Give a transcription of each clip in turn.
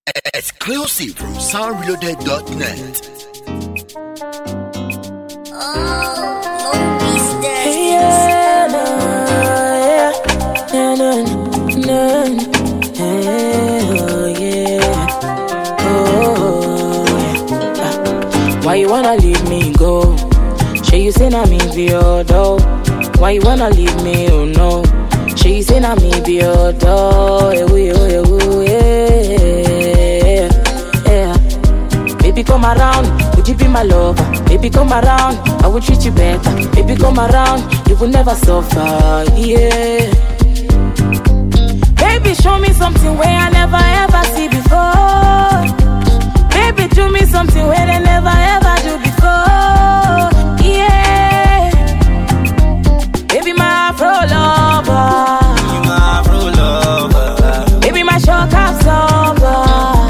Exclusive from soundreloaded.net. Why you wanna leave me go? Shay, you say na me be your dog. Why you wanna leave me, oh no? Shay, you say na me be your dog. Yeah. Baby come around, would you be my lover? Baby come around, I will treat you better. Baby come around, you will never suffer, yeah. Baby show me something where I never ever see before. Baby do me something where they never ever do before, yeah. Baby my afro lover, my afro lover. baby my shock absorber.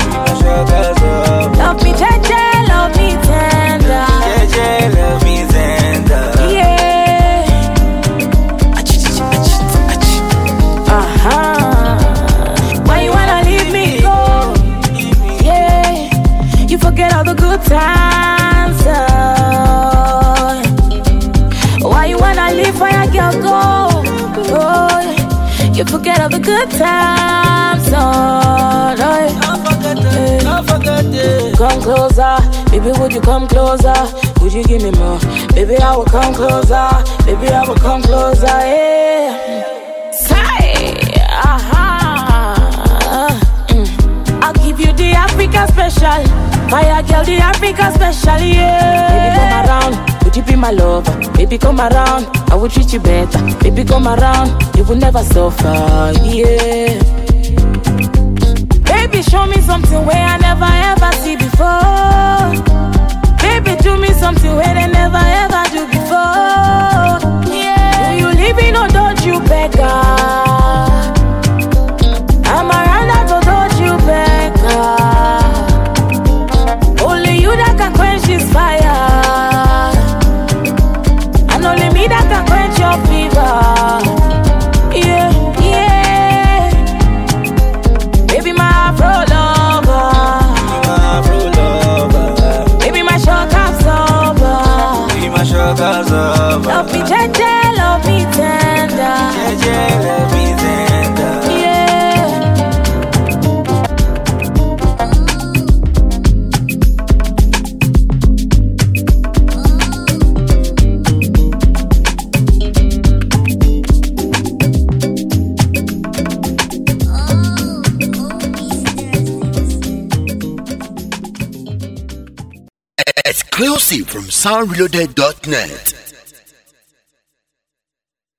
Love me jeje, love me tender. Jeje, love me tender. Yeah. Why you wanna leave me go? Yeah. You forget all the good times. Why you wanna leave where your girl go? Oh, you forget all the good times. Don't forget it. Come closer, baby, would you come closer? Would you give me more? Baby, I will come closer. Baby, I will come closer, yeah. Say, I'll give you the Africa special. Fire girl, the Africa special, yeah. Baby, come around, would you be my lover? Baby, come around, I will treat you better. Baby, come around, you will never suffer, yeah. Baby, show me something where I never ever see before. Baby, do me something where they never ever do before. Yeah. Do you live in or don't you beggar? I'm around that or don't you beggar? Only you that can quench this fire, and only me that can quench your fever. Yeah. Baby, my afro lover. My afro lover. Baby, my shock absorber. Be my shock absorber. Love me jeje, love me tender. Jeje, love me tender. Yeah. Exclusive from soundreloaded.net.